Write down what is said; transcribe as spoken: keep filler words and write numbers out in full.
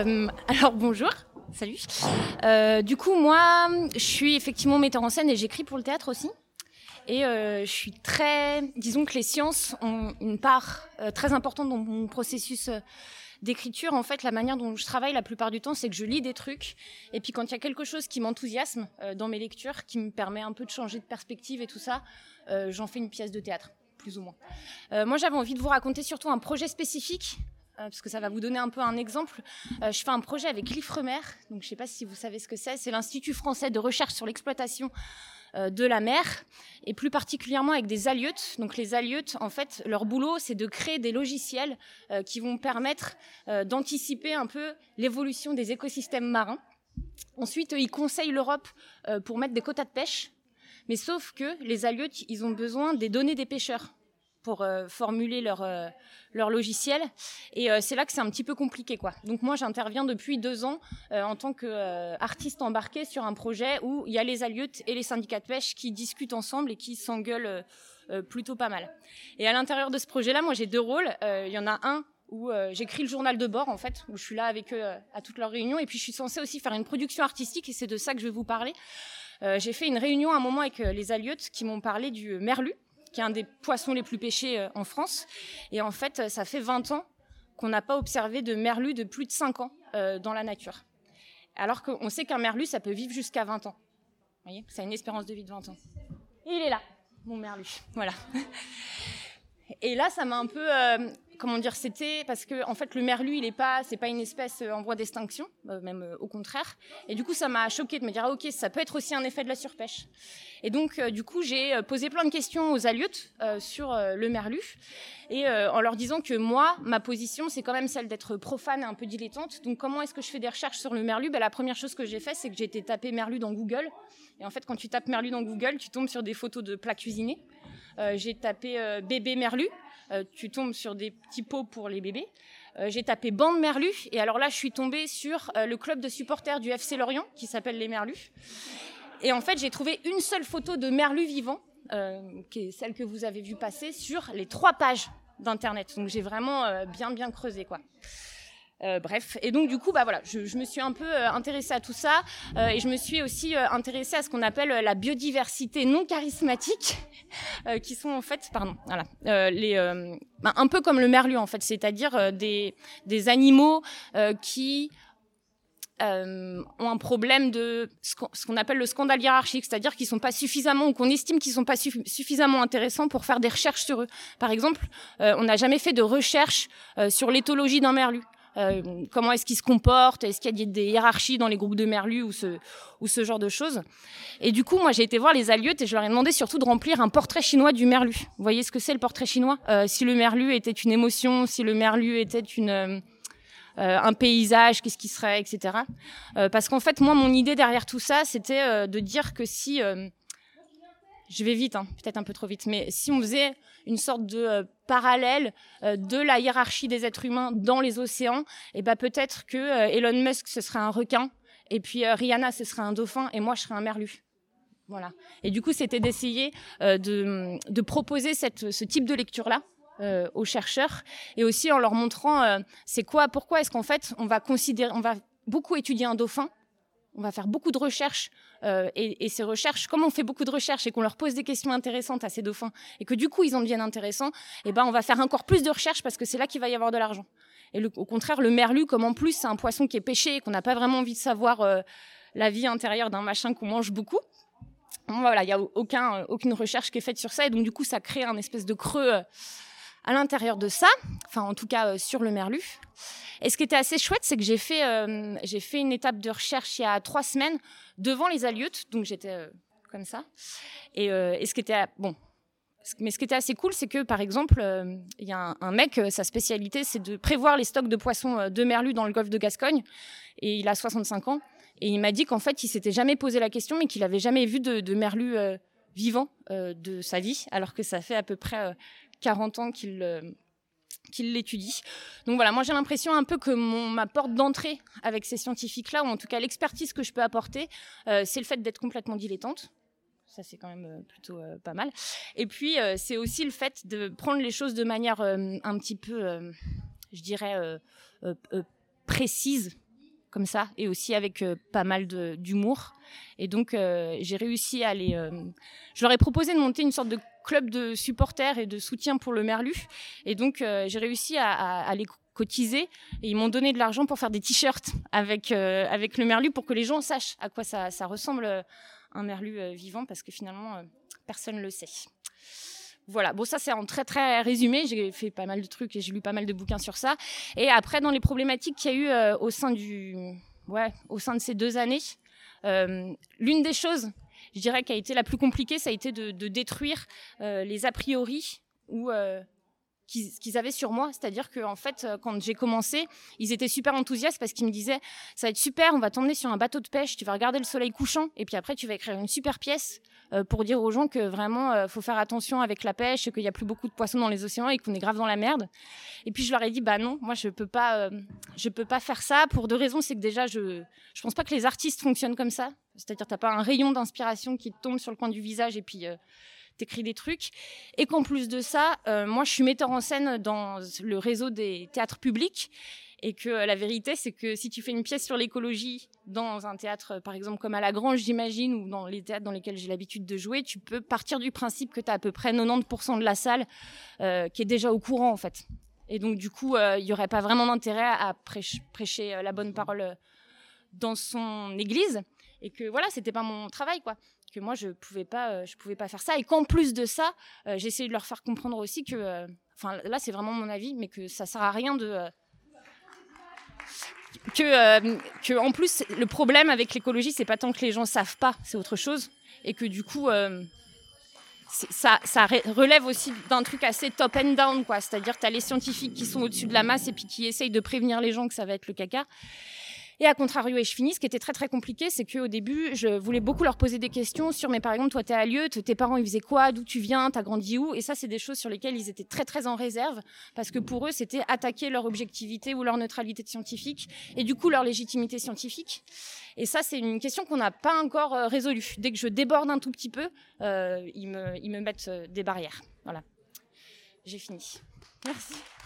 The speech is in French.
Euh, alors bonjour, salut. Euh, du coup, moi, je suis effectivement metteur en scène et j'écris pour le théâtre aussi. Et euh, je suis très... Disons que les sciences ont une part euh, très importante dans mon processus euh, d'écriture. En fait, la manière dont je travaille la plupart du temps, c'est que je lis des trucs. Et puis quand il y a quelque chose qui m'enthousiasme euh, dans mes lectures, qui me permet un peu de changer de perspective et tout ça, euh, j'en fais une pièce de théâtre, plus ou moins. Euh, moi, j'avais envie de vous raconter surtout un projet spécifique, euh, parce que ça va vous donner un peu un exemple. Euh, je fais un projet avec l'Ifremer, donc je ne sais pas si vous savez ce que c'est. C'est l'Institut français de recherche sur l'exploitation de la mer, et plus particulièrement avec des halieutes. Donc les halieutes, en fait, leur boulot, c'est de créer des logiciels euh, qui vont permettre euh, d'anticiper un peu l'évolution des écosystèmes marins. Ensuite, ils conseillent l'Europe euh, pour mettre des quotas de pêche, mais sauf que les halieutes, ils ont besoin des données des pêcheurs pour euh, formuler leur, euh, leur logiciel. Et euh, c'est là que c'est un petit peu compliqué, quoi. Donc moi, j'interviens depuis deux ans euh, en tant qu'artiste euh, embarqué sur un projet où il y a les halieutes et les syndicats de pêche qui discutent ensemble et qui s'engueulent euh, euh, plutôt pas mal. Et à l'intérieur de ce projet-là, moi, j'ai deux rôles. Euh, il y en a un où euh, j'écris le journal de bord, en fait, où je suis là avec eux euh, à toutes leurs réunions. Et puis, je suis censée aussi faire une production artistique, et c'est de ça que je vais vous parler. Euh, j'ai fait une réunion à un moment avec euh, les halieutes qui m'ont parlé du merlu, qui est un des poissons les plus pêchés euh, en France. Et en fait, ça fait vingt ans qu'on n'a pas observé de merlu de plus de cinq ans euh, dans la nature. Alors qu'on sait qu'un merlu, ça peut vivre jusqu'à vingt ans. Vous voyez, ça a une espérance de vie de vingt ans. Et il est là, mon merlu. Voilà. Et là, ça m'a un peu... Euh, comment dire, c'était... Parce que, en fait, le merlu, il n'est pas... C'est pas une espèce en voie d'extinction, euh, même euh, au contraire. Et du coup, ça m'a choquée de me dire, ah, OK, ça peut être aussi un effet de la surpêche. Et donc, euh, du coup, j'ai posé plein de questions aux halieutes euh, sur euh, le merlu. Et euh, en leur disant que moi, ma position, c'est quand même celle d'être profane et un peu dilettante. Donc, comment est-ce que je fais des recherches sur le merlu ? Ben, la première chose que j'ai fait, c'est que j'ai été taper merlu dans Google. Et en fait, quand tu tapes merlu dans Google, tu tombes sur des photos de plats cuisinés. Euh, j'ai tapé euh, bébé merlu, euh, tu tombes sur des petits pots pour les bébés. Euh, j'ai tapé bande merlu, et alors là, je suis tombée sur euh, le club de supporters du F C Lorient, qui s'appelle les Merlus. Et en fait, j'ai trouvé une seule photo de merlu vivant, euh, qui est celle que vous avez vue passer, sur les trois pages d'Internet. Donc j'ai vraiment euh, bien, bien creusé, quoi. Euh, bref, et donc du coup, bah voilà, je, je me suis un peu euh, intéressée à tout ça, euh, et je me suis aussi euh, intéressée à ce qu'on appelle euh, la biodiversité non charismatique, euh, qui sont en fait, pardon, voilà, euh, les, euh, bah, un peu comme le merlu en fait, c'est-à-dire euh, des des animaux euh, qui Euh, ont un problème de ce qu'on, ce qu'on appelle le scandale hiérarchique, c'est-à-dire qu'ils sont pas suffisamment, ou qu'on estime qu'ils sont pas su- suffisamment intéressants pour faire des recherches sur eux. Par exemple, euh, on n'a jamais fait de recherche euh, sur l'éthologie d'un merlu. Euh, comment est-ce qu'il se comporte ? Est-ce qu'il y a des hiérarchies dans les groupes de merlus ou ce, ou ce genre de choses ? Et du coup, moi, j'ai été voir les halieutes et je leur ai demandé surtout de remplir un portrait chinois du merlu. Vous voyez ce que c'est le portrait chinois ? euh, Si le merlu était une émotion, si le merlu était une... Euh, Euh, un paysage, qu'est-ce qui serait, et cetera. Euh, parce qu'en fait, moi, mon idée derrière tout ça, c'était euh, de dire que si... Euh, je vais vite, hein, peut-être un peu trop vite, mais si on faisait une sorte de euh, parallèle euh, de la hiérarchie des êtres humains dans les océans, et ben peut-être que euh, Elon Musk, ce serait un requin, et puis euh, Rihanna, ce serait un dauphin, et moi, je serais un merlu. Voilà. Et du coup, c'était d'essayer euh, de, de proposer cette, ce type de lecture-là, Euh, aux chercheurs, et aussi en leur montrant euh, c'est quoi, pourquoi est-ce qu'en fait on va considérer, on va beaucoup étudier un dauphin, on va faire beaucoup de recherches euh, et, et ces recherches, comme on fait beaucoup de recherches et qu'on leur pose des questions intéressantes à ces dauphins et que du coup ils en deviennent intéressants, et ben on va faire encore plus de recherches parce que c'est là qu'il va y avoir de l'argent. Et le, au contraire, le merlu, comme en plus c'est un poisson qui est pêché et qu'on n'a pas vraiment envie de savoir euh, la vie intérieure d'un machin qu'on mange beaucoup, voilà, il y a aucun, aucune recherche qui est faite sur ça, et donc du coup ça crée un espèce de creux euh, à l'intérieur de ça, enfin en tout cas euh, sur le merlu. Et ce qui était assez chouette, c'est que j'ai fait, euh, j'ai fait une étape de recherche il y a trois semaines devant les halieutes, donc j'étais euh, comme ça. Et, euh, et ce qui était bon, mais ce qui était assez cool, c'est que par exemple, euh, il y a un, un mec, sa spécialité, c'est de prévoir les stocks de poissons de merlu dans le golfe de Gascogne, et il a soixante-cinq ans, et il m'a dit qu'en fait, il s'était jamais posé la question, mais qu'il avait jamais vu de, de merlu euh, vivant euh, de sa vie, alors que ça fait à peu près euh, quarante ans qu'il, euh, qu'il l'étudie. Donc voilà, moi j'ai l'impression un peu que mon, ma porte d'entrée avec ces scientifiques-là, ou en tout cas l'expertise que je peux apporter, euh, c'est le fait d'être complètement dilettante. Ça, c'est quand même euh, plutôt euh, pas mal. Et puis, euh, c'est aussi le fait de prendre les choses de manière euh, un petit peu, euh, je dirais, euh, euh, euh, précise, comme ça, et aussi avec euh, pas mal de, d'humour. Et donc, euh, j'ai réussi à les... Euh, je leur ai proposé de monter une sorte de club de supporters et de soutien pour le Merlu. Et donc, euh, j'ai réussi à, à, à les cotiser. Et ils m'ont donné de l'argent pour faire des t-shirts avec, euh, avec le Merlu pour que les gens sachent à quoi ça, ça ressemble euh, un Merlu euh, vivant, parce que finalement, euh, personne ne le sait. Voilà, bon ça c'est en très très résumé, j'ai fait pas mal de trucs et j'ai lu pas mal de bouquins sur ça. Et après dans les problématiques qu'il y a eu euh, au sein du, ouais, au sein de ces deux années, euh, l'une des choses, je dirais, qui a été la plus compliquée, ça a été de, de détruire euh, les a priori ou euh, qu'ils, qu'ils avaient sur moi. C'est-à-dire que en fait, quand j'ai commencé, ils étaient super enthousiastes parce qu'ils me disaient ça va être super, on va t'emmener sur un bateau de pêche, tu vas regarder le soleil couchant et puis après tu vas écrire une super pièce euh, pour dire aux gens que vraiment euh, faut faire attention avec la pêche, qu'il y a plus beaucoup de poissons dans les océans et qu'on est grave dans la merde. Et puis je leur ai dit bah non, moi je peux pas, euh, je peux pas faire ça pour deux raisons. C'est que déjà je, je pense pas que les artistes fonctionnent comme ça. C'est-à-dire t'as pas un rayon d'inspiration qui te tombe sur le coin du visage et puis euh, t'écris des trucs. Et qu'en plus de ça, euh, moi je suis metteur en scène dans le réseau des théâtres publics. Et que euh, la vérité, c'est que si tu fais une pièce sur l'écologie dans un théâtre, euh, par exemple, comme à La Grange, j'imagine, ou dans les théâtres dans lesquels j'ai l'habitude de jouer, tu peux partir du principe que tu as à peu près quatre-vingt-dix pour cent de la salle euh, qui est déjà au courant, en fait. Et donc, du coup, il euh, n'y aurait pas vraiment d'intérêt à prêcher, prêcher euh, la bonne parole euh, dans son église. Et que, voilà, c'était pas mon travail, quoi. Que moi, je pouvais pas, euh, je pouvais pas faire ça. Et qu'en plus de ça, euh, j'ai essayé de leur faire comprendre aussi que... Enfin, euh, là, c'est vraiment mon avis, mais que ça sert à rien de... Euh, Que, euh, que en plus le problème avec l'écologie c'est pas tant que les gens savent pas, c'est autre chose, et que du coup euh, ça, ça relève aussi d'un truc assez top and down, quoi. C'est-à-dire t'as les scientifiques qui sont au-dessus de la masse et puis qui essayent de prévenir les gens que ça va être le caca. Et à contrario, et je finis, ce qui était très très compliqué, c'est qu'au début, je voulais beaucoup leur poser des questions sur, mais par exemple, toi, t'es à Lieu, tes parents, ils faisaient quoi, d'où tu viens, t'as grandi où? Et ça, c'est des choses sur lesquelles ils étaient très très en réserve, parce que pour eux, c'était attaquer leur objectivité ou leur neutralité scientifique, et du coup, leur légitimité scientifique. Et ça, c'est une question qu'on n'a pas encore euh, résolue. Dès que je déborde un tout petit peu, euh, ils, me, ils me mettent euh, des barrières. Voilà. J'ai fini. Merci.